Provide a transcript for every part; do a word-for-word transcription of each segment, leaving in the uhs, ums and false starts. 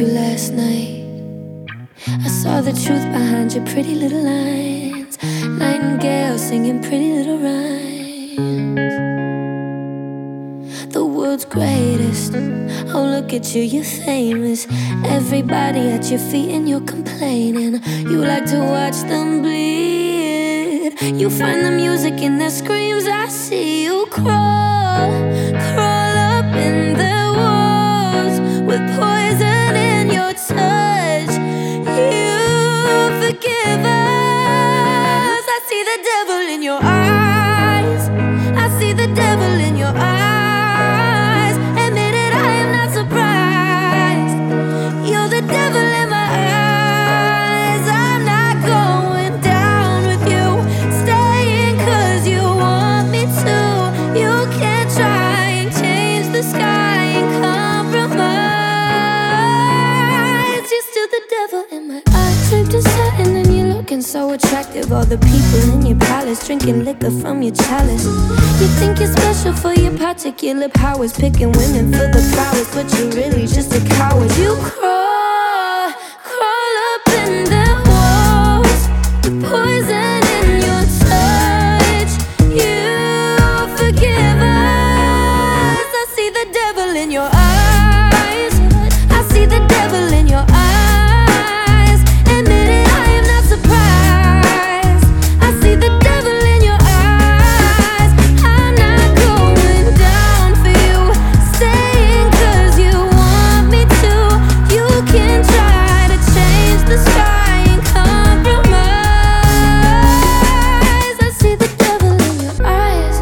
you last night. I saw the truth behind your pretty little lines. Nightingale singing pretty little rhymes. The world's greatest. Oh, look at you, you're famous. Everybody at your feet and you're complaining. You like to watch them bleed. You find the music in their screams. I see you crawl, crawl up in their walls with poison in your touch. You forgive us. I see the devil in your eyes. I see the devil in your eyes. Admit it, I am not surprised. You're the devil in my eyes. I'm not going down with you, staying cause you want me to. You can't try and change the sky and compromise. You're still the devil in my eyes. Sleep to satin and you're looking so attractive. All the people in your palace drinking liquor from your chalice. You think you're special for your particular powers, picking women for the prowess, but you're really just a coward. You crawl, crawl up in their walls with poison in your touch. You forgive us. I see the devil in your eyes. I see the devil in your eyes. Admit it, I am not surprised. I see the devil in your eyes. I'm not going down for you, staying cause you want me to. You can try to change the sky and compromise. I see the devil in your eyes.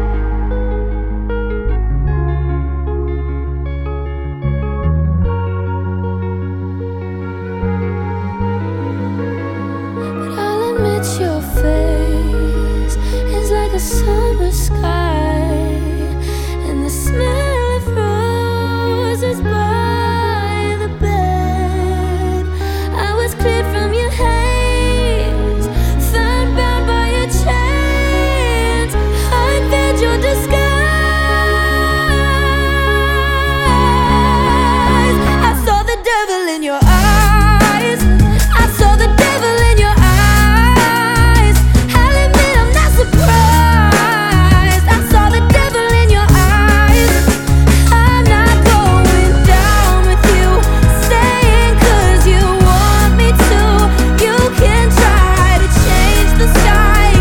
But I'll admit your face is like a summer sky, and the smell of roses by the bed. I was cleared from your haze, found bound by your chains. I fed your disguise. I saw the devil in your eyes. I saw the devil in your eyes. I'll admit I'm not surprised. I saw the devil in your eyes. I'm not going down with you, staying cause you want me to. You can try to change the sky and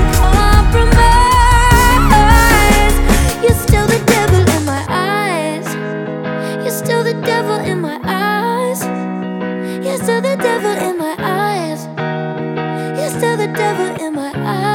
compromise. You're still the devil in my eyes. You're still the devil in my eyes. You're still the devil in my eyes. You're still the devil in my eyes.